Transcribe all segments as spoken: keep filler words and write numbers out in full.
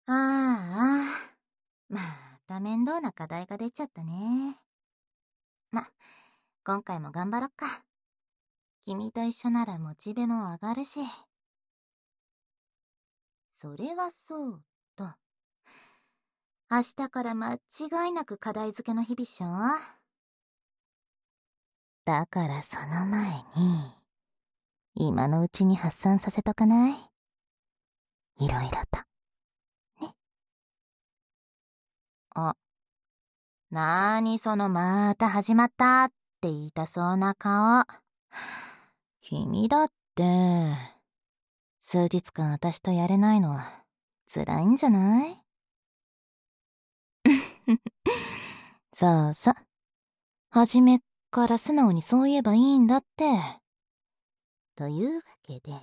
ああ、また面倒な課題が出ちゃったね。ま、今回も頑張ろっか。君と一緒ならモチベも上がるし。それはそうと。明日から間違いなく課題付けの日々っしょ。だからその前に、今のうちに発散させとかない？いろいろと。ね。あ、なーにそのまた始まったって言いたそうな顔。君だって、数日間私とやれないのは辛いんじゃない？そうそう。初めっから素直にそう言えばいいんだって。というわけで、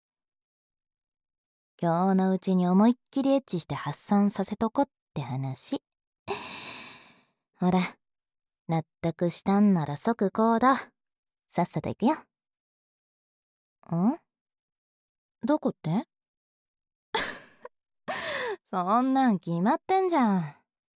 今日のうちに思いっきりエッチして発散させとこって話。ほら、納得したんなら即行動。さっさと行くよ。ん？どこって？そんなん決まってんじゃん。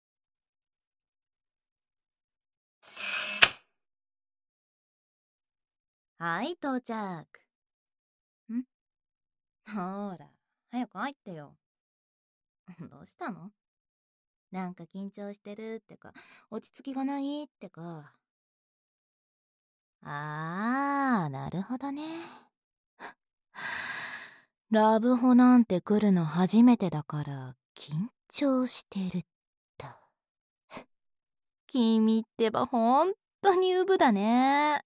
はい、到着。ん？ほら、早く入ってよ。どうしたの？なんか緊張してるってか、落ち着きがないってか。あー、なるほどね。ラブホなんて来るの初めてだから緊張してると。君ってばほんとにウブだね。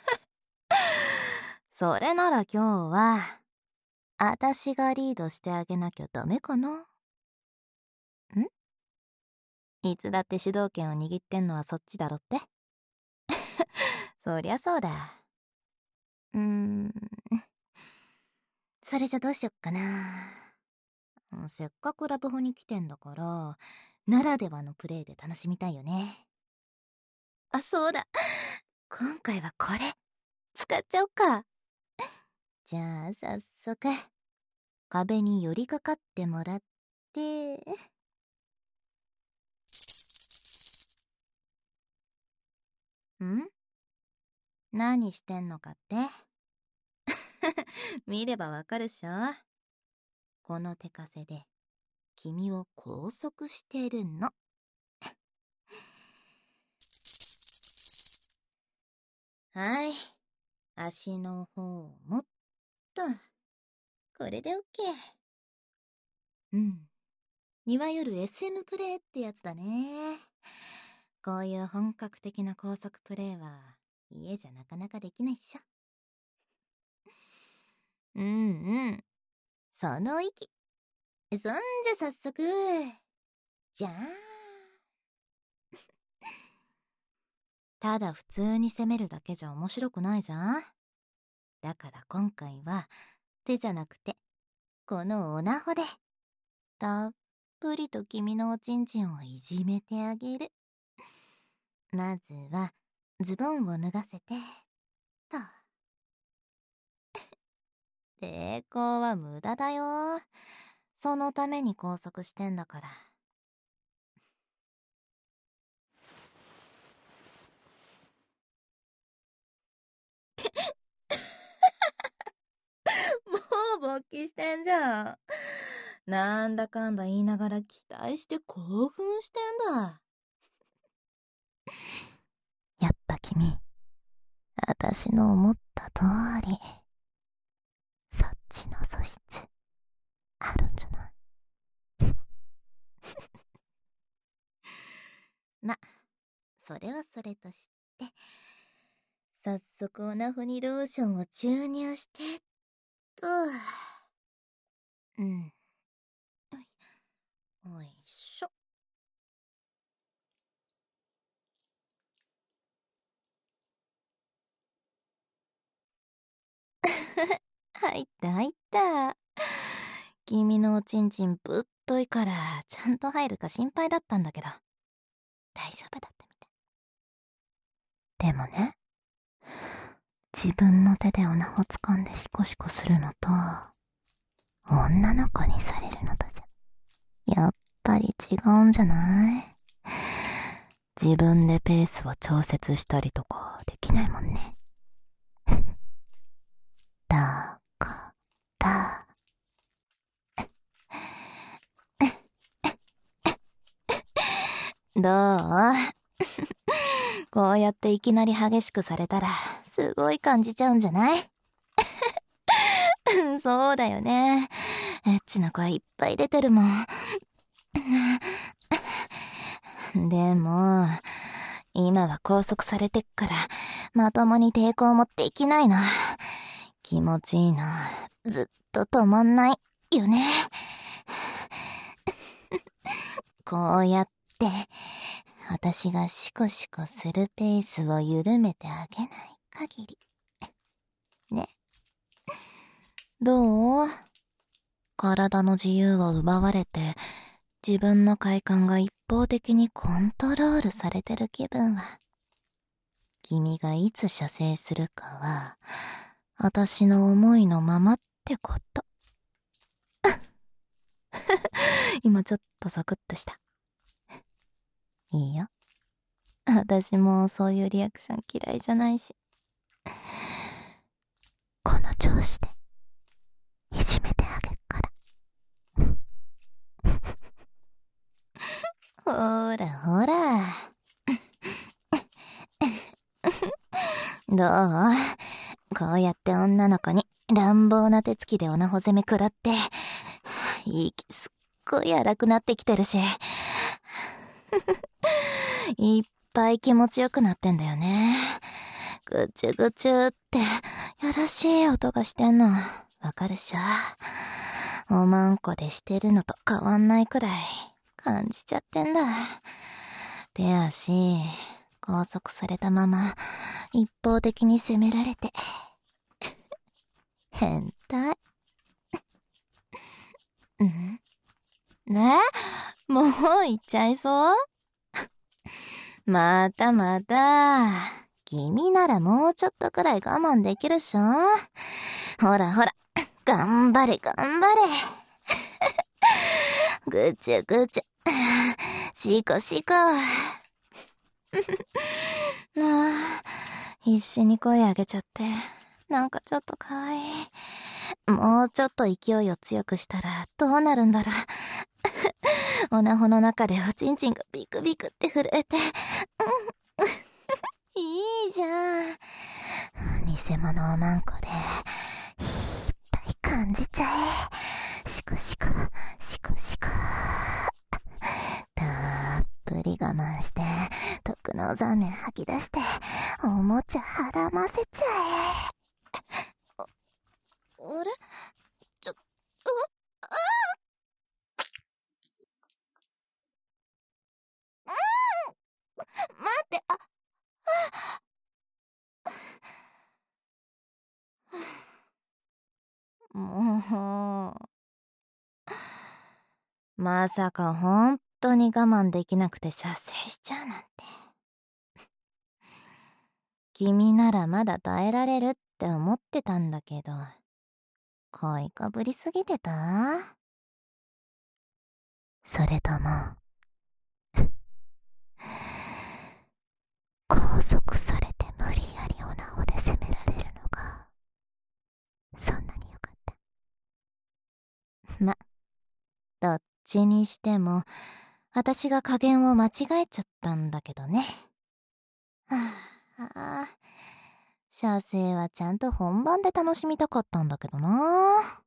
それなら今日は、あたしがリードしてあげなきゃダメかな。ん？いつだって主導権を握ってんのはそっちだろって。そりゃそうだ。うーん。それじゃどうしよっかな。せっかくラブホに来てんだから、ならではのプレイで楽しみたいよね。あ、そうだ。今回はこれ、使っちゃおっか。じゃあ、早速、壁に寄りかかってもらって、ん？何してんのかって？見ればわかるっしょ。この手枷で、君を拘束してるの。はい。足の方もっと。これでオッケー。うん。いわゆる エスエム プレイってやつだね。こういう本格的な高速プレイは家じゃなかなかできないっしょ。うんうん。その意気。そんじゃ早速。じゃあ。ただ普通に攻めるだけじゃ面白くないじゃん。だから今回は手じゃなくてこのオナホでたっぷりと君のおちんちんをいじめてあげる。まずはズボンを脱がせてと。抵抗は無駄だよ。そのために拘束してんだから。もう勃起してんじゃん。なんだかんだ言いながら期待して興奮してんだ。やっぱ君、私の思った通り、そっちの素質、あるんじゃない？ま、それはそれとして、早速オナホにローションを注入して、と。うん。おいしょ。入った入った。君のおちんちんぶっといからちゃんと入るか心配だったんだけど大丈夫だったみたい。でもね、自分の手でオナホ掴んでシコシコするのと女の子にされるのとじゃやっぱり違うんじゃない？自分でペースを調節したりとかできないもんね。だから、どう？こうやっていきなり激しくされたら、すごい感じちゃうんじゃない？そうだよね。エッチな声いっぱい出てるもん。でも、今は拘束されてっから、まともに抵抗もできないの。気持ちいいの、ずっと止まんないよね。こうやって、私がシコシコするペースを緩めてあげない限り。ね。どう？体の自由を奪われて、自分の快感が一方的にコントロールされてる気分は。君がいつ射精するかは、私の思いのままってこと。今ちょっとゾクッとした。いいよ。私もそういうリアクション嫌いじゃないし。この調子で、いじめてあげっから。ほらほら。どう？こうやって女の子に乱暴な手つきでオナホ攻め食らって、息すっごい荒くなってきてるし、いっぱい気持ちよくなってんだよね。ぐちゅぐちゅってやらしい音がしてんのわかるっしょ？おまんこでしてるのと変わんないくらい感じちゃってんだ。手足拘束されたまま一方的に責められて変態。ん？ね？もう行っちゃいそう？またまた。君ならもうちょっとくらい我慢できるっしょ？ほらほら、頑張れ頑張れ。ぐちゅぐちゅ。しこしこ。ああ、必死に声上げちゃって、なんかちょっとかわいい。もうちょっと勢いを強くしたらどうなるんだろう。おなほの中でおちんちんがビクビクって震えて、うん、いいじゃん。偽物おまんこで、いっぱい感じちゃえ。シコシコ、シコシコ。たっぷり我慢して、特納ザーメン吐き出して、おもちゃはらませちゃえ。あ、あれ？ちょ、あ、あー、うん、待って、あ、あ、もう、まさか本当に我慢できなくて射精しちゃうなんて。君ならまだ耐えられるって思ってたんだけど、買いかぶりすぎてた？それとも、拘束されて無理やりオナホで攻められるのが、そんなによかった。ま、どっちにしても、私が加減を間違えちゃったんだけどね。はあ、あ、射精はちゃんと本番で楽しみたかったんだけどな。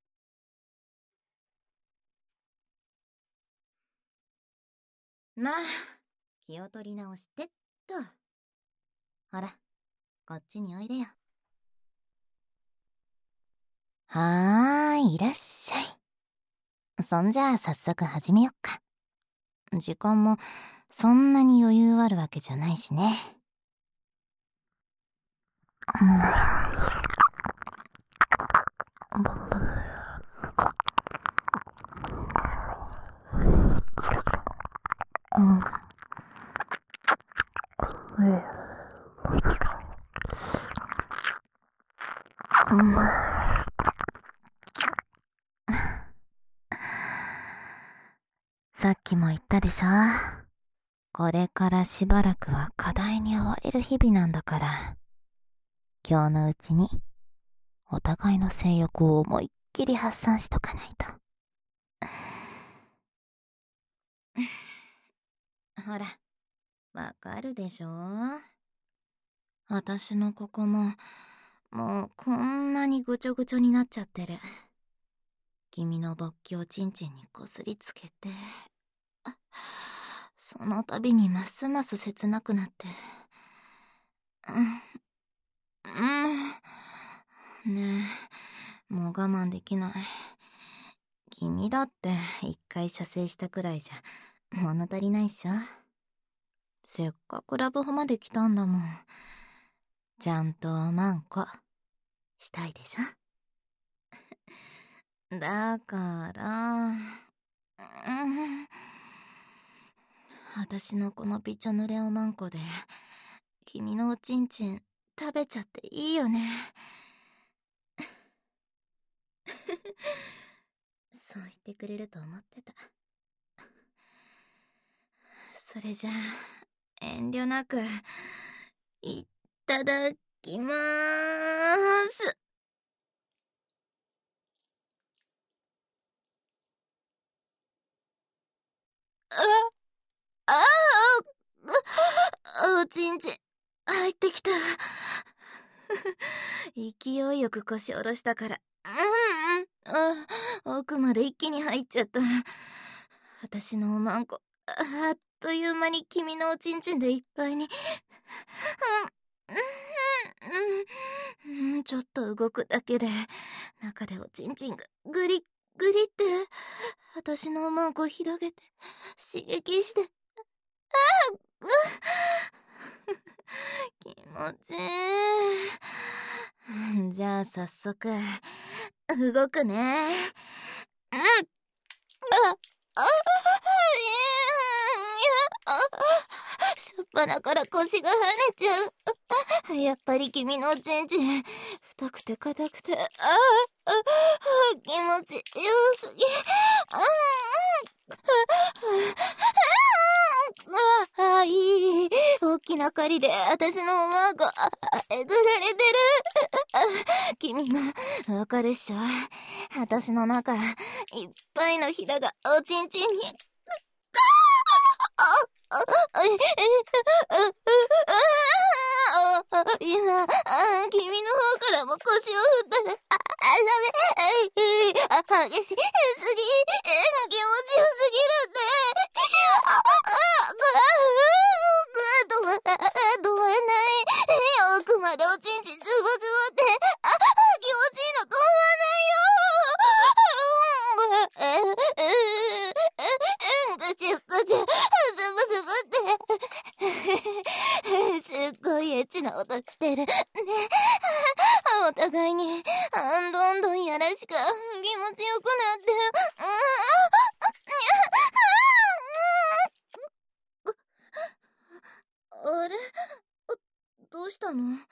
まあ、気を取り直してっと。ほら、こっちにおいでよ。はーい、いらっしゃい。そんじゃあ早速始めよっか。時間もそんなに余裕あるわけじゃないしね。うん。うん。 さっきも言ったでしょ。これからしばらくは課題に追われる日々なんだから、今日のうちにお互いの性欲を思いっきり発散しとかないと。ほら、わかるでしょ？私のここも、もうこんなにぐちょぐちょになっちゃってる。君の勃起をチンチンにこすりつけて、その度にますます切なくなって。うん、うん。ねえ、もう我慢できない。君だって一回射精したくらいじゃ物足りないっしょ。せっかくラブホまで来たんだもん。ちゃんとおまんこしたいでしょ。だから、うん、私のこのびちょ濡れおまんこで君のおちんちん食べちゃっていいよね。そう言ってくれると思ってた。それじゃあ遠慮なくいただきまーす。あああ、おちんちん入ってきた。勢いよく腰下ろしたから、うんうん、あ、奥まで一気に入っちゃった。私のおまんこ、あっという間に君のおちんちんでいっぱいに。うんうんうん、ちょっと動くだけで中でおちんちんがグリッグリって私のおまんこ広げて刺激して、ああ、気持ちいい。じゃあ早速動くね。うん。あ、あ、いや、あ、しょっぱなから腰が跳ねちゃう。やっぱり君のおちんちん太くて硬くて、ああ、あ、気持ちよすぎ。あ、うん、ああ、いい。大きな狩りで私のおまんこ、あ、えぐられてる。あ、君もわかるっしょ。私の中いっぱいのひだがおちんちんに。あ、あ、あ、え、え、あ、あ、あ、今、あ、君の方からも腰を振ったら、あ、あ、ダメ、え、え、あ、激しすぎ、え、気持ちよすぎるって。あ、あ、あ、あ、あ、止ま、止まんない。奥までおちんちんズボズボって、あ、気持ちいいの止まんないよ。うん、うん、ぐちゅぐちゅ、ズボズボって。すっごいエッチな音してる。ね。お互いに、どんどんやらしく気持ちよくなって。あれ、どうしたの？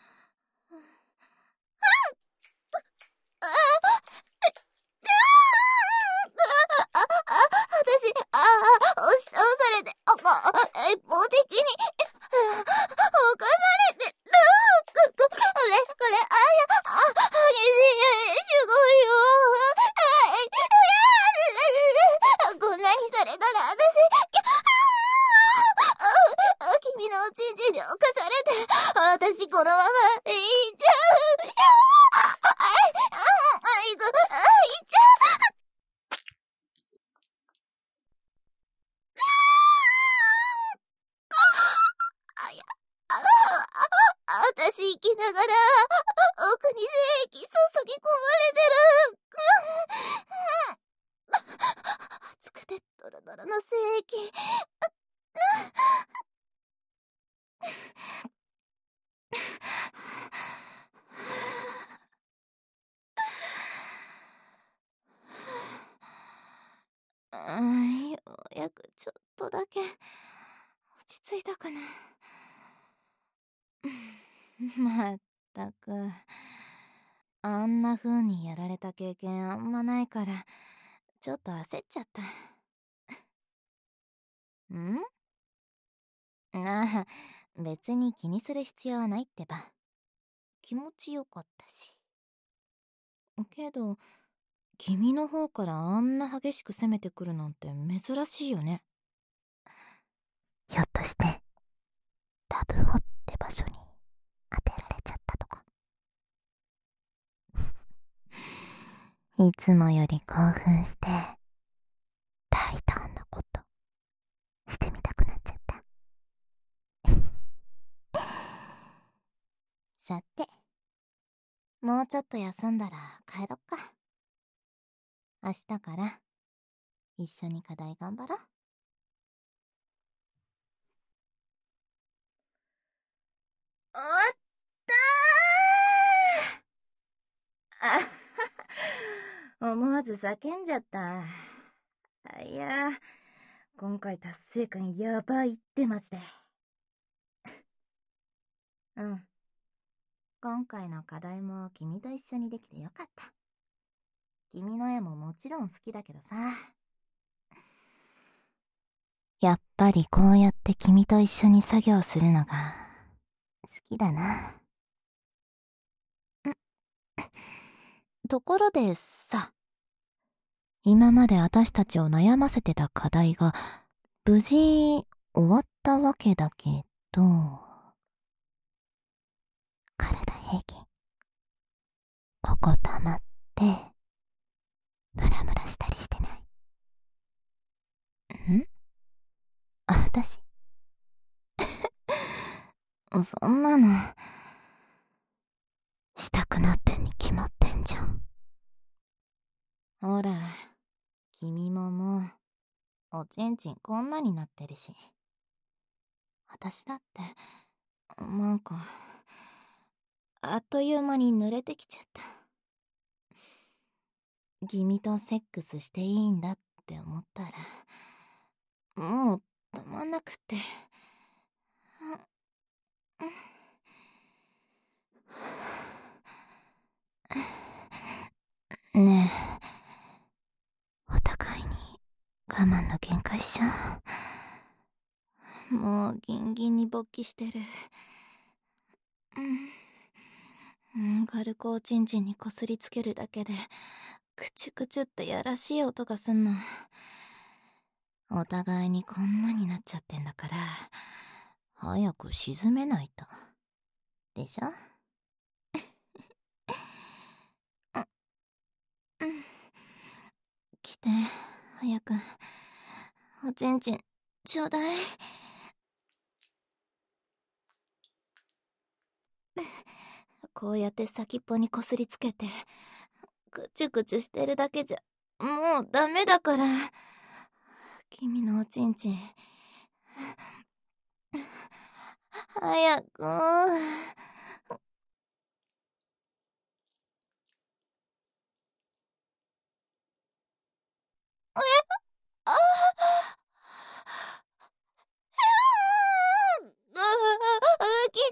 ああ、あ、私、ああ、押し倒されて、あ、あ、一方的に、犯されてる。こ、これ、これ、あや、あ、激しい、すごいよ。あ、こんなにされたら、私、あ、君のおちんちんに侵されて、私、このまま、いっちゃう。あ、あ、あ、いく、あ、いっちゃう。あ、や、あ、あ、私生きながら、奥に精液注ぎ込まれてる。熱くてドロドロの精液。うん、ようやくちょっとだけ落ち着いたかな。まったく、あんな風にやられた経験あんまないからちょっと焦っちゃった。 あ、別に気にする必要はないってば。気持ちよかったし。けど、君の方からあんな激しく攻めてくるなんて珍しいよね。 ひょっとして、ラブホって場所に当てられちゃったとか。いつもより興奮して、大胆なことしてみたくなっちゃった。 さて、もうちょっと休んだら帰ろっか。明日から一緒に課題頑張ろう。終わったーあ思わず叫んじゃった。いやー、今回達成感やばいってマジで。うん。今回の課題も君と一緒にできてよかった。君の絵ももちろん好きだけどさ。 やっぱりこうやって君と一緒に作業するのが好きだな。ところでさ、今まで私たちを悩ませてた課題が無事終わったわけだけど、体平気。ここ溜まってムラムラしたりしてない？ん？私そんなのしたくなってんに決まってんじゃん。 ほら、君ももうおちんちんこんなになってるし。私だってなんかあっという間に濡れてきちゃった。君とセックスしていいんだって思ったらもう止まんなくって。 ねえ、お互いに我慢の限界っしょ。 もうギンギンに勃起してる。うん、軽くおちんちんにこすりつけるだけでクチュクチュってやらしい音がすんの。お互いにこんなになっちゃってんだから早く沈めないとでしょ。うん、来て早くおちんちんちょうだい。こうやって先っぽにこすりつけてクチュクチュしてるだけじゃもうダメだから。君のおちんちん早く。えああ来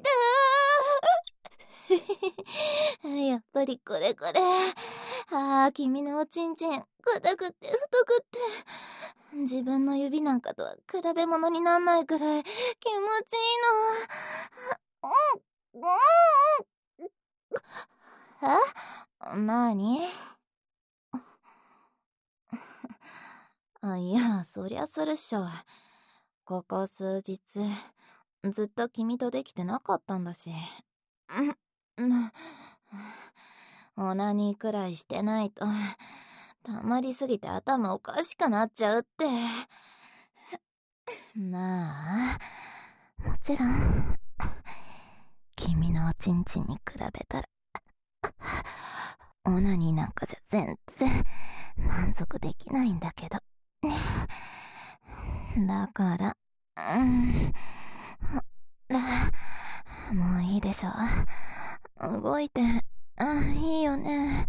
たやっぱりこれこれ。ああ、君のおちんちん硬くて太くって自分の指なんかとは比べ物になんないくらい気持ちいいの。うんうん。え？なに？あ、いや、そりゃするっしょ。ここ数日ずっと君とできてなかったんだし。うん、オナニーくらいしてないとたまりすぎて頭おかしくなっちゃうって。 なあ、もちろん君のおちんちんに比べたらオナニーなんかじゃ全然満足できないんだけどだから、うん、ほら、もういいでしょ。動いて、あ、いいよね。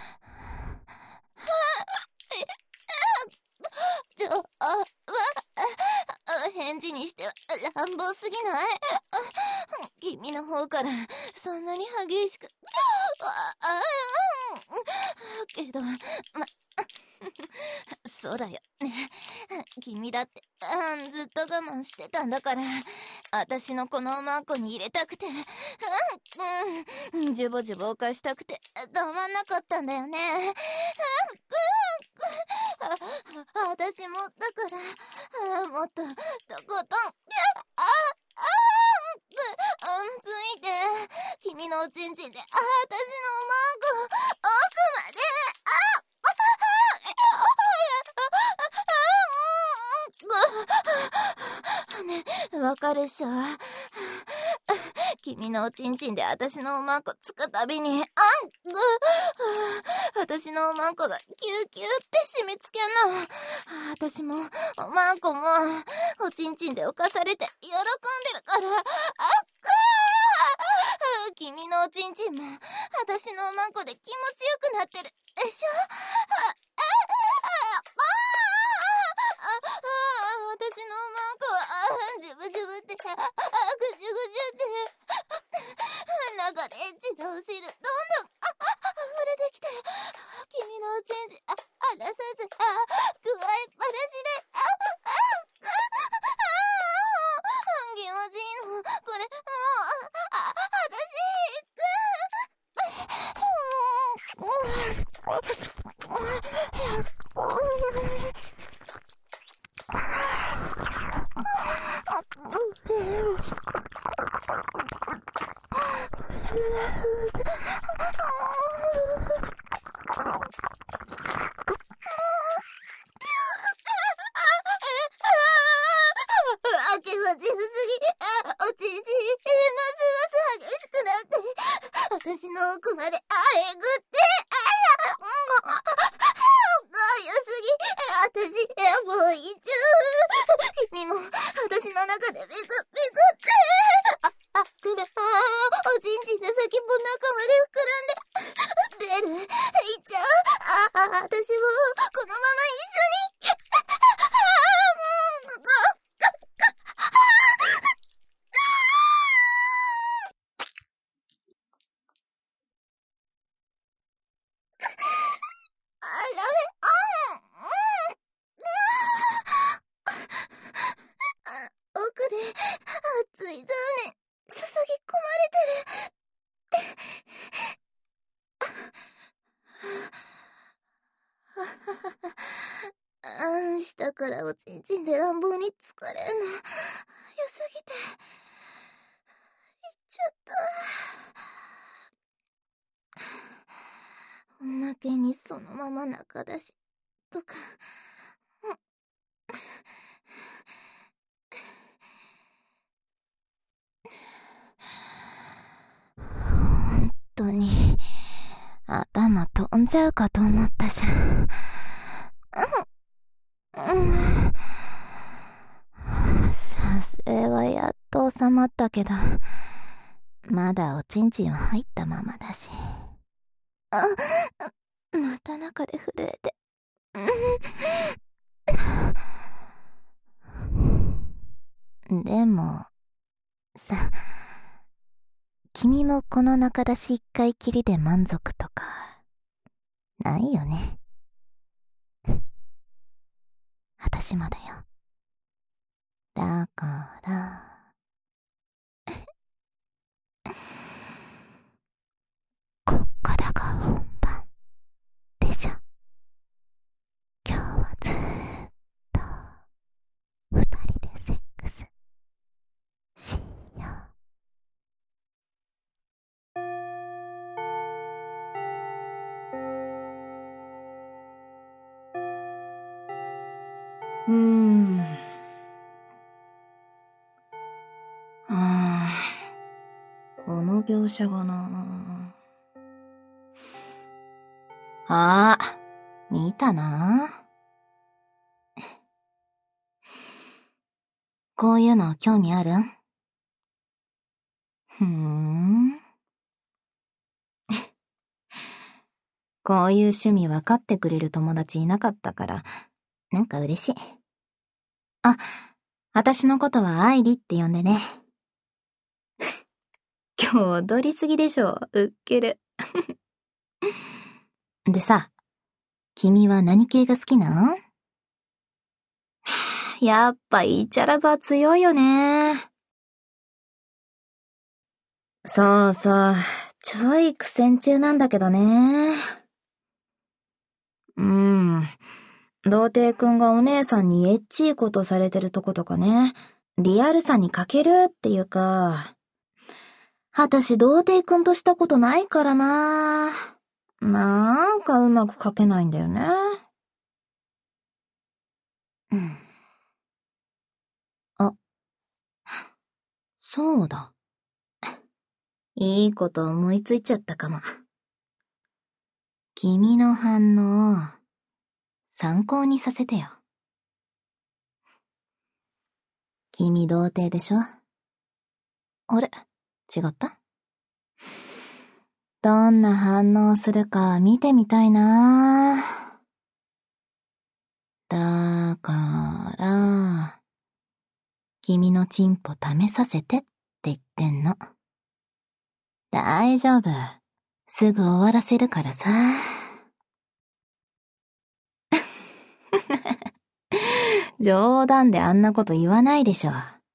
ちょ、あ、わ、返事にしては乱暴すぎない？君の方からそんなに激しく、あ、あ、けど、ま、そうだよね。君だって、うん、ずっと我慢してたんだから、 私のこのおまんこに入れたくて、うん、うん、ジュボジュボを貸したくて、たまんなかったんだよね。うん、うん、あ、私も、だから、あ、もっと、とことん、あ、あ、あ、うん、ついて、君のおちんちんで、あ、私のおまんこ、奥まで、あ、ね、わかるっしょ。君のおちんちんで私のおまんこつくたびに、あん、私のおまんこがキューキューって締め付けんの。私も、おまんこも、おちんちんで侵されて喜んでるから、あっ、君のおちんちんも、私のおまんこで気持ちよくなってるでしょ。私のおまんこは、ジュブジュブって、ぐじゅぐじゅって流れエッチなお汁、どんどん、あ、溢れてきて、君のおちんちん、あ、離さず、あ、加えっぱなしで、あ、あ、あ、あ、気持ちいいの、これ、もう、あ、あ、気持ちよすぎ、あ、おちんちん、ますます激しくなって、私の奥まで、あ、えぐって、あや、もう、あ、良すぎ、私、もう一丁、君も、私の中でめく、めくって、あ、あ、くる、あ、おちんちんの先っぽ中まで膨らんで、出る、いっちゃう、あ、あ、私も、このまま一緒に、あ、ダメ、あん、うん、あ、奥で、熱いザーメン、注ぎ込まれてる。あん、下からおちんちんで乱暴に疲れんの、良すぎて、いっちゃった。おまけにそのまま中出し、とか、 本当に、頭飛んじゃうかと思ったじゃん。うん。射精はやっと収まったけど、まだおちんちんは入ったままだし。あ、また中で震えて。でも、さ、君もこの中出し一回きりで満足とか、ないよね。私もだよ。だから、こっからが本番でしょ。今日はずーっと二人でセックスしよう。うーん。あー、この描写がなあ。あー、見たな。こういうの興味あるん？ふーん。こういう趣味分かってくれる友達いなかったから、なんか嬉しい。あ、私のことは愛理って呼んでね。今日踊りすぎでしょ。うっける。でさ、君は何系が好きなん？やっぱイチャラバ強いよね。 そうそう、ちょい苦戦中なんだけどね。うん。童貞くんがお姉さんにエッチいことされてるとことかね。リアルさに欠けるっていうか。あたし童貞くんとしたことないからな。なんかうまく書けないんだよね。うん。あ、そうだ。いいこと思いついちゃったかも。君の反応を参考にさせてよ。君童貞でしょ？あれ？違った？どんな反応するか見てみたいな。だから、君のチンポ試させてって言ってんの。大丈夫。すぐ終わらせるからさ。冗談であんなこと言わないでしょ。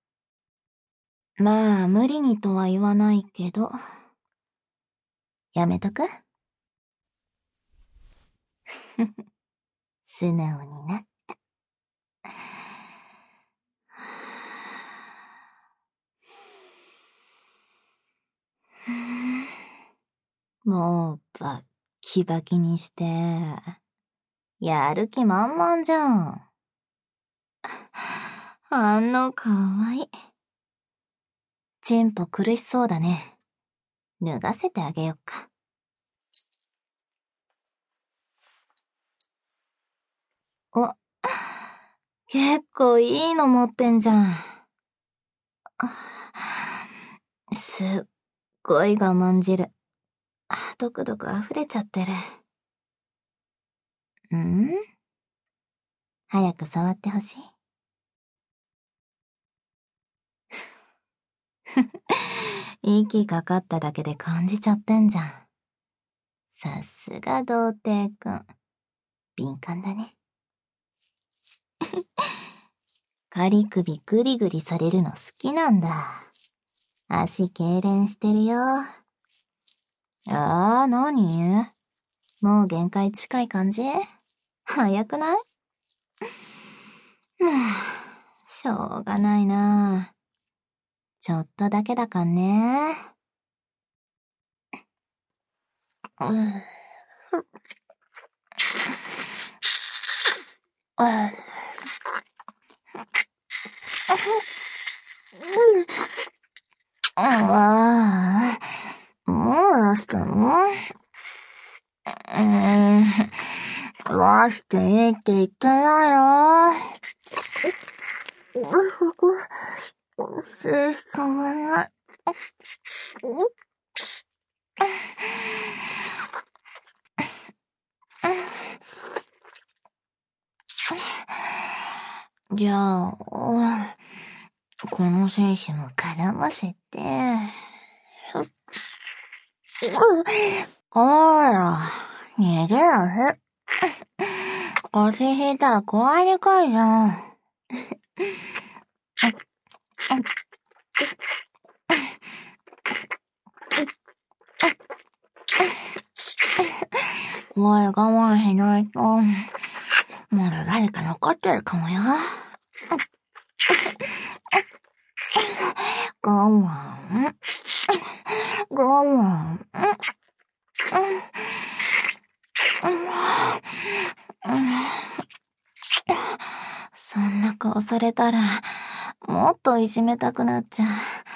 まあ、無理にとは言わないけど。やめとく？素直にな。もう、バッキバキにして、やる気満々じゃん。反応かわいい。チンポ苦しそうだね。脱がせてあげよっか。お、結構いいの持ってんじゃん。すっごい我慢汁。ドクドク溢れちゃってる。ん？早く触ってほしい。息かかっただけで感じちゃってんじゃん。さすが童貞くん。敏感だね。カリ首グリグリされるの好きなんだ。足痙攣してるよ。あー、なに？もう限界近い感じ？早くない？しょうがないな。ちょっとだけだかんね。うん。ああ、もう出したの？うーん、出していいって言ってないよ。センスたまんない。じゃあ、この選手も絡ませて。ほら、逃げろせ。腰引いたら壊れかいじゃん。おい、我慢しないと。まだ誰か残ってるかもよ。我慢。我慢。そんな顔されたら、もっといじめたくなっちゃう。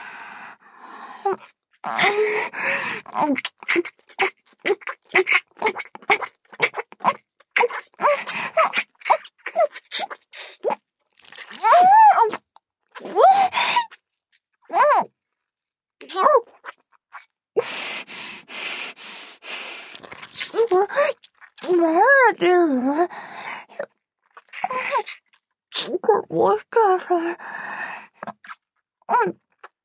こうしたらさ、うん。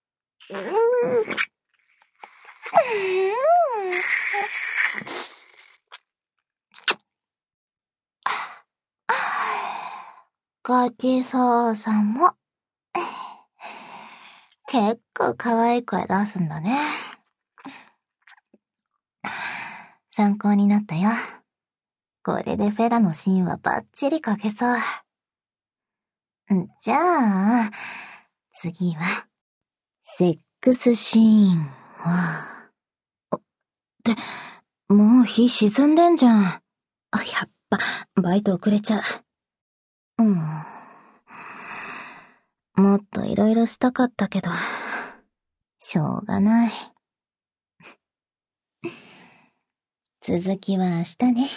ごちそうさま。結構可愛い声出すんだね。 参考になったよ。これでフェラのシーンはバッチリ描けそう。じゃあ、次は、セックスシーンは、って、もう日沈んでんじゃん。あ、やっぱ、バイト遅れちゃう。うん。もっといろいろしたかったけど、しょうがない。続きは明日ね。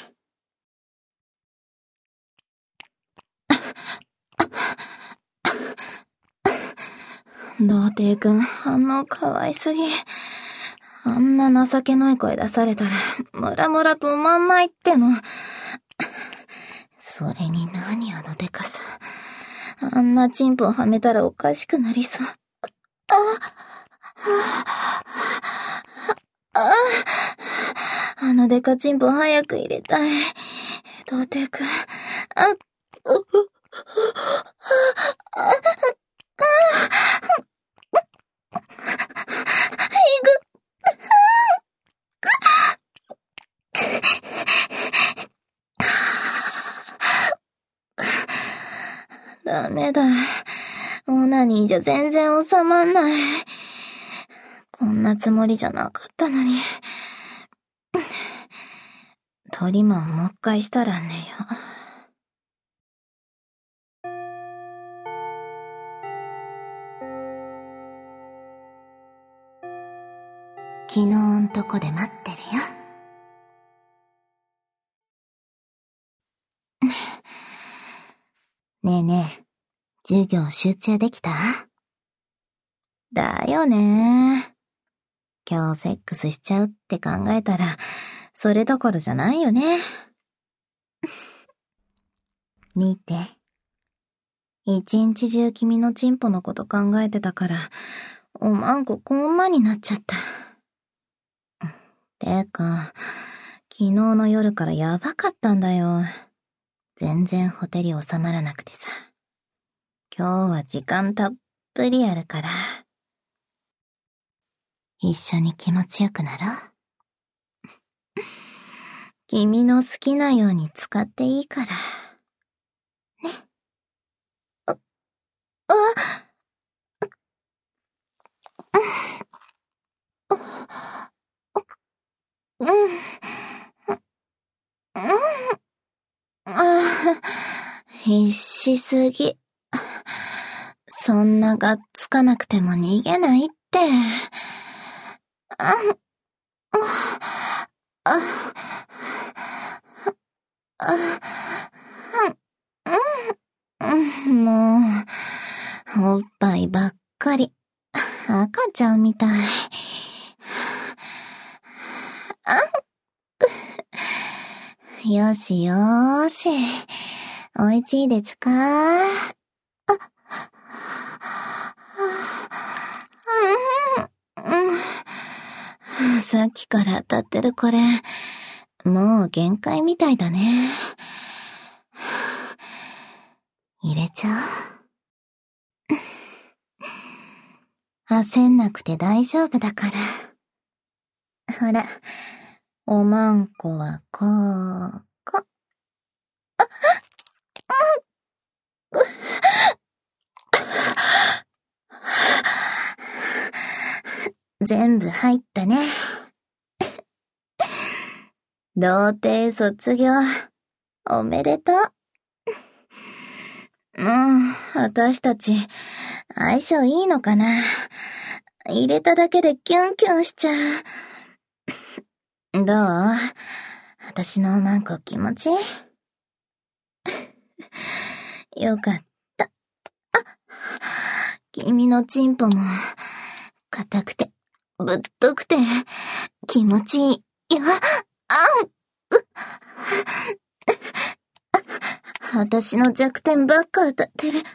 童貞くん、反応かわいすぎ。あんな情けない声出されたら、ムラムラ止まんないっての。それに何あのデカさ。あんなチンポはめたらおかしくなりそう。あ、あ、あ、あのデカチンポ早く入れたい。童貞くん、あ、う、う、あ、あ、ダメだ。オナニーじゃ全然収まんない。こんなつもりじゃなかったのに。トリマンもう一回したらねよ。昨日んとこで待ってるよ。ねえねえ、授業集中できた？だよね。今日セックスしちゃうって考えたら、それどころじゃないよね。見て。一日中君のチンポのこと考えてたから、おまんここんなになっちゃった。てか、昨日の夜からやばかったんだよ。全然ホテル収まらなくてさ。今日は時間たっぷりあるから。一緒に気持ちよくなろう。君の好きなように使っていいから。ね。あ、あ、うん、うん、あ、必死すぎ。そんながっつかなくても逃げないって。あ、あ、あ、もう、おっぱいばっかり。赤ちゃんみたい。よしよーし。おいちいでちゅかー。さっきから当たってるこれ、もう限界みたいだね。入れちゃう。焦んなくて大丈夫だから。ほら、おまんこはこう、こ。あっ、全部入ったね。童貞卒業、おめでとう。もう、私たち、相性いいのかな。入れただけでキュンキュンしちゃう。どう？私のおまんこ気持ちいい？よかった。あ、君のチンポも、硬くて、ぶっとくて、気持ちいいよ。あん！私の弱点ばっか当たってる。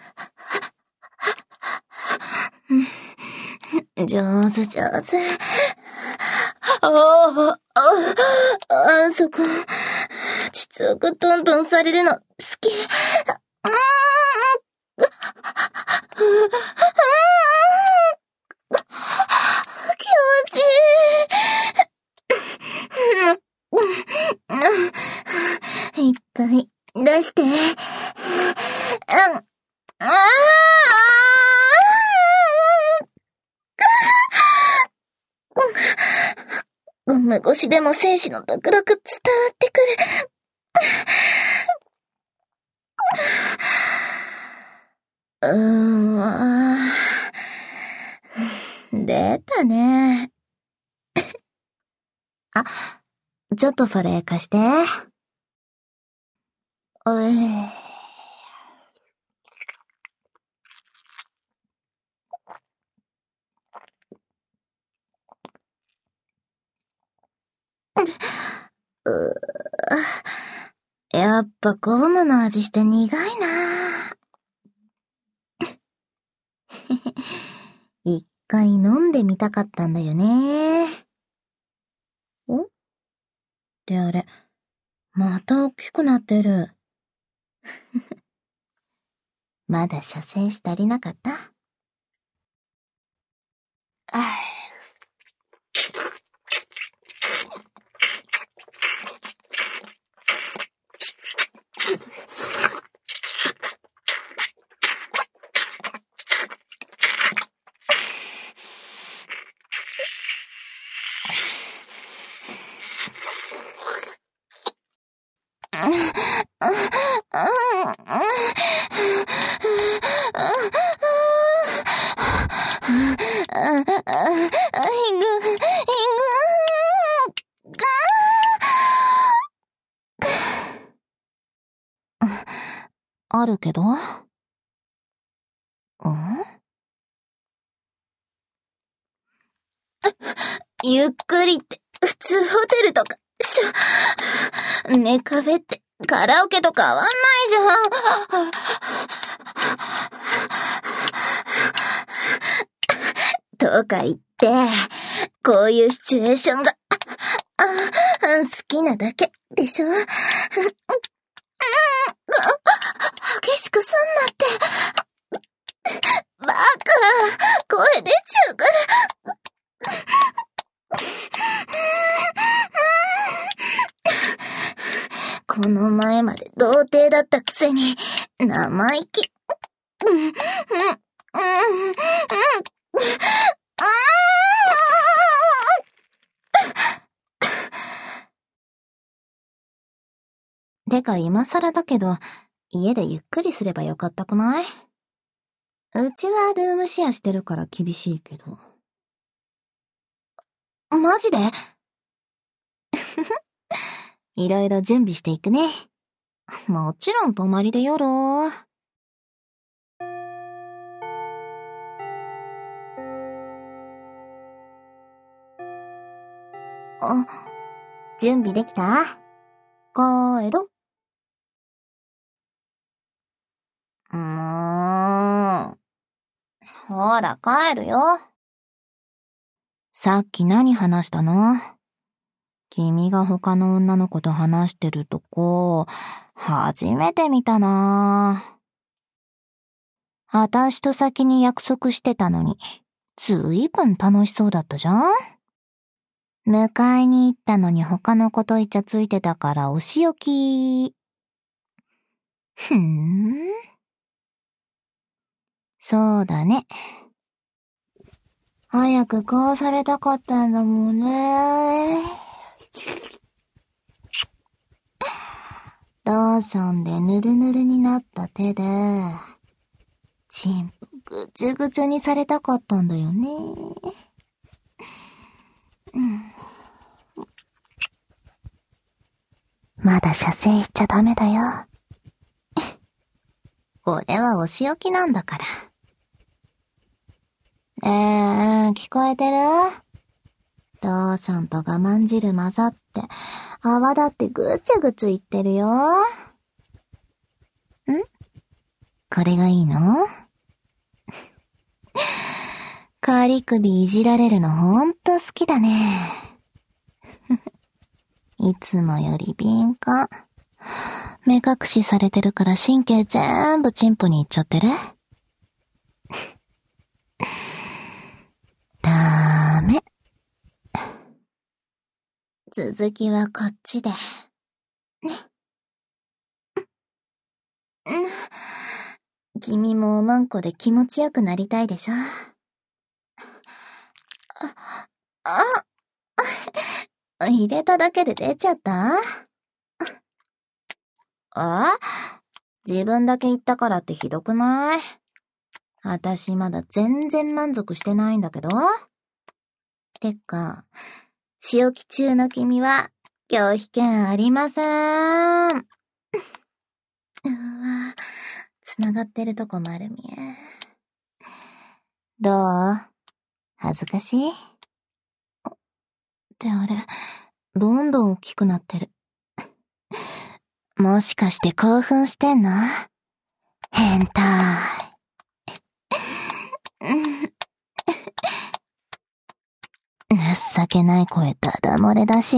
上手上手。ああ、ああ、そこ、実力トントンされるの好き。うーん。気持ちいい。 ああゴム越しでも精子の独特伝わってくる。うーん、まあ。出たね。あ、ちょっとそれ貸して。おい。うーやっぱゴムの味して苦いな。一回飲んでみたかったんだよね。お？ってあれ、また大きくなってる。まだ射精し足りなかった？ああるけど。ん？ゆっくりって、普通ホテルとか、しょ、ねカフェってカラオケと変わんないじゃん。とか言って、こういうシチュエーションが、あ、好きなだけでしょ。激しくすんなって。バカ、声出ちゃうから。この前まで童貞だったくせに、生意気。うん、うん、うん、うん、あーてか今更だけど、家でゆっくりすればよかったくない？うちはルームシェアしてるから厳しいけど。マジで？いろいろ準備していくね。もちろん泊まりでよろ。あ、準備できた？帰ろ。もう。ほら、帰るよ。さっき何話したの？君が他の女の子と話してるとこ、初めて見たな。あたしと先に約束してたのに、ずいぶん楽しそうだったじゃん？迎えに行ったのに他の子とイチャついてたからお仕置き。ふーん。そうだね。早くこうされたかったんだもんね。ローションでぬるぬるになった手で、チンポぐちゅぐちゅにされたかったんだよね。うん、まだ射精しちゃダメだよ。これはお仕置きなんだから。えー、聞こえてる？父さんと我慢汁混ざって、泡立ってぐちゅぐちゅ言ってるよ。ん？これがいいの？仮首いじられるのほんと好きだね。いつもより敏感。目隠しされてるから神経全部チンポにいっちゃってる？ダメ。続きはこっちで。ね。 君もおまんこで気持ちよくなりたいでしょ。あ、あ、入れただけで出ちゃった？あ？自分だけ言ったからってひどくない？あたしまだ全然満足してないんだけど。てか、仕置き中の君は拒否権ありません。うわ、繋がってるとこ丸見え。どう？恥ずかしい？ってあれ、どんどん大きくなってる。もしかして興奮してんの？変態。情けない声ただ漏れだし、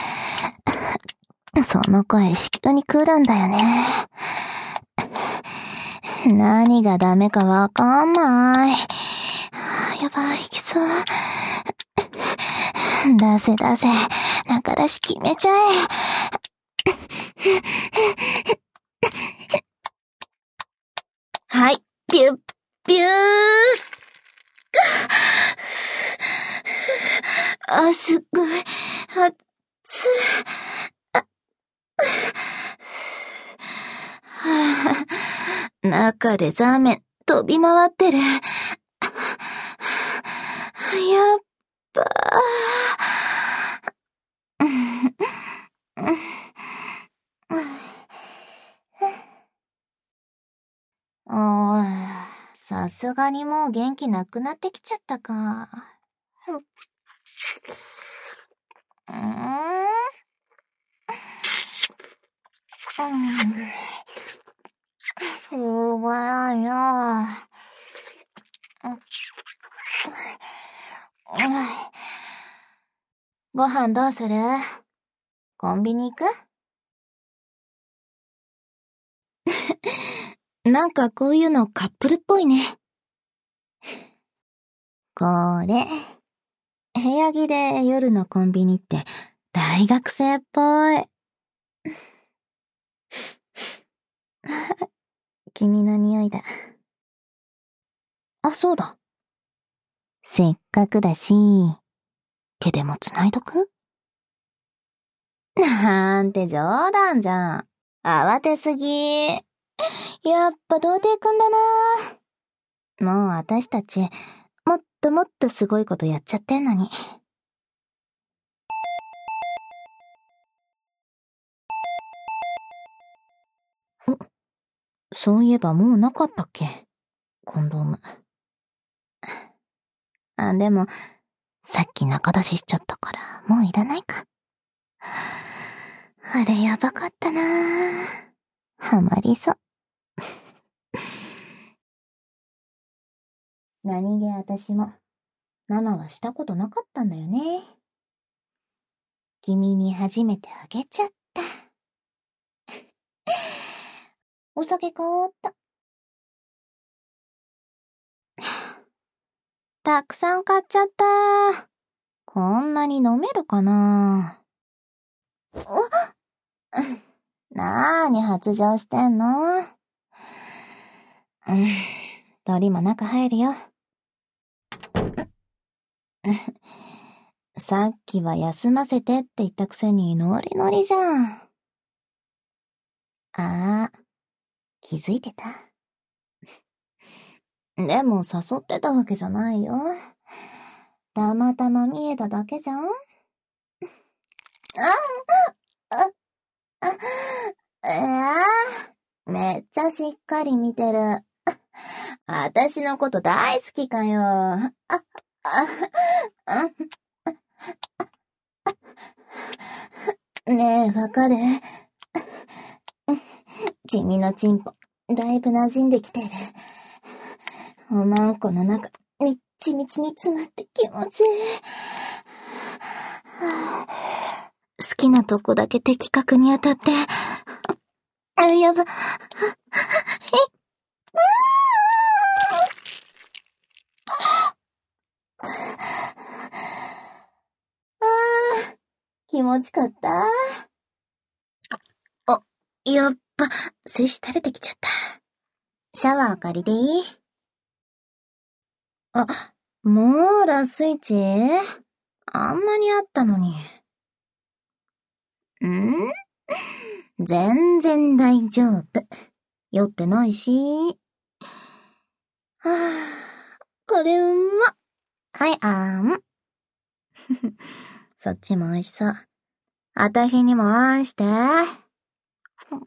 その声子宮に来るんだよね。何がダメかわかんない。やばい、きそう。出せ出せ、中出し決めちゃえ。はい、ピュッピュー。あ、すっごい、熱い。はぁ、中でザーメン飛び回ってる。やっばー。おー、さすがにもう元気なくなってきちゃったか。うーん、しょうがないな。ご飯どうする？コンビニ行く？なんかこういうのカップルっぽいね。これ、部屋着で夜のコンビニって大学生っぽい。君の匂いだ。あ、そうだ。せっかくだし、手でも繋いどく？なんて冗談じゃん。慌てすぎ。やっぱ童貞くんだな。もう私たち、もっともっとすごいことやっちゃってんのに。お、そういえばもうなかったっけ？コンドーム。あ、でも、さっき中出ししちゃったから、もういらないか。あれやばかったなぁ。ハマりそう。何気私も、ママはしたことなかったんだよね。君に初めてあげちゃった。お酒買おうっと。たくさん買っちゃった。こんなに飲めるかな？おなーに発情してんの？うん、鳥も中入るよ。さっきは休ませてって言ったくせにノリノリじゃん。あー、気づいてた？でも誘ってたわけじゃないよ。たまたま見えただけじゃん。ああ、あ、えー、めっちゃしっかり見てる。あたしのこと大好きかよ。あ、あ、あ、ねえ、わかる？君のチンポ、だいぶ馴染んできてる。おまんこの中、みっちみちに詰まって気持ちいい。好きなとこだけ的確に当たって。あ、やば。あー、気持ちかった？あ、やっぱ、精子垂れてきちゃった。 シャワー借りていい？あ、もうラスイチ？あんなにあったのに。ん？全然大丈夫。酔ってないし。はぁ、これうま。はい、あーん。そっちも美味しそう。あたひにもあんして。うーん、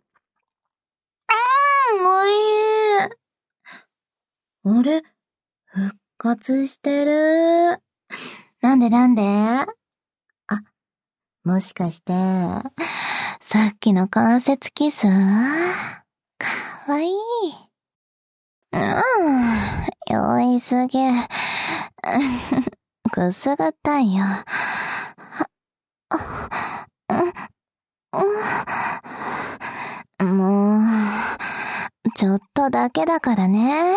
おいしい。あれ？復活してる。なんでなんで？あ、もしかして、さっきの関節キス？かわいい。うん、酔いすぎ。くすぐったいよ。もう、ちょっとだけだからね。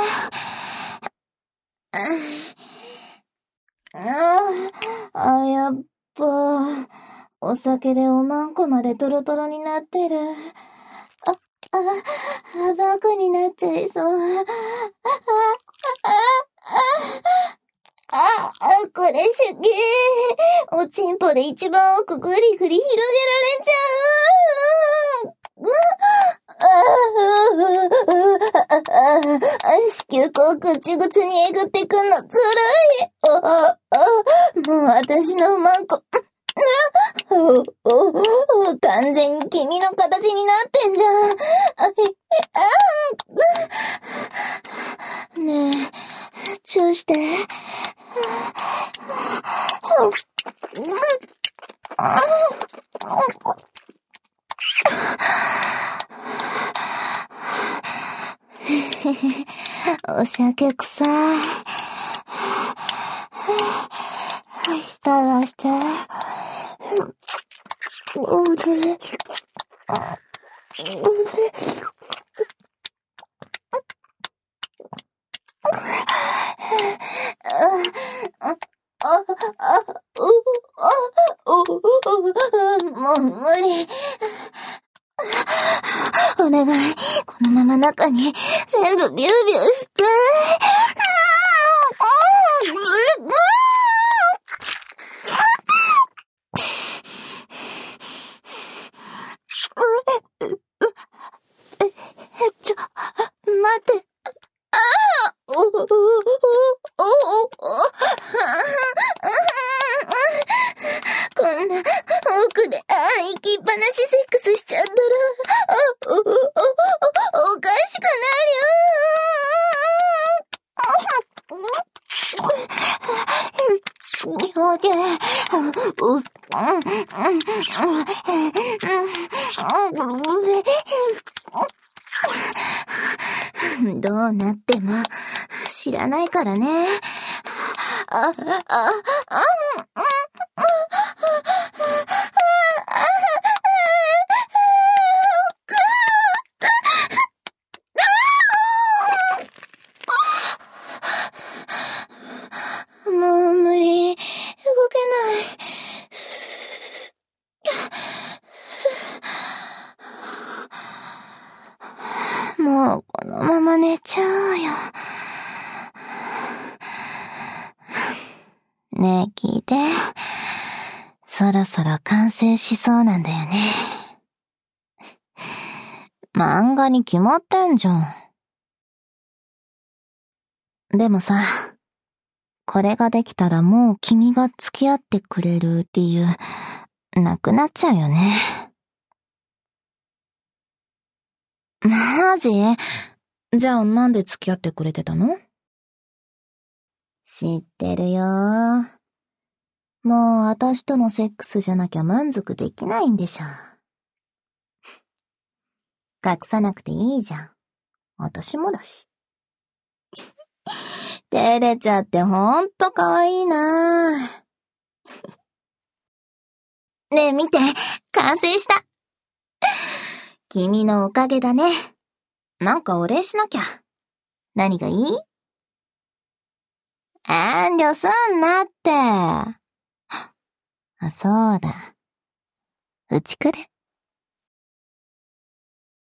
あ、やっぱ、お酒でおまんこまでトロトロになってる。あ、あ、バカになっちゃいそう。あ、あ、あ、あ、あ、これ手芸。おちんぽで一番奥ぐりぐり広げられちゃう。子宮口ぐちぐちにえぐってくんのずるい。ああ、もう私のマンコ、完全に君の形になってんじゃん。ねえ、チューして。お酒臭い。したらして。うぜ。うぜ。もう無理。お願い、このまま中に全部ビュービューして。ちょ、待って。ああ、お、お、お、お、お、こんな奥で、ああ、行きっぱなしセックスしちゃったら、あ、お、お、お、おかしくなるよ。表現、う、どうなっても知らないからね。あ、あ、あ、あ、もう無理。動けない。もうこのまま寝ちゃおうよ。ねえ聞いて。そろそろ完成しそうなんだよね。漫画に決まってんじゃん。でもさ、これができたらもう君が付き合ってくれる理由、なくなっちゃうよね。マジ？じゃあなんで付き合ってくれてたの？知ってるよ。もう私とのセックスじゃなきゃ満足できないんでしょ。隠さなくていいじゃん。私もだし。照れちゃってほんとかわいいなぁ。ねえ見て、完成した。君のおかげだね。なんかお礼しなきゃ。何がいい？遠慮すんなって。あ、そうだ。うち来る？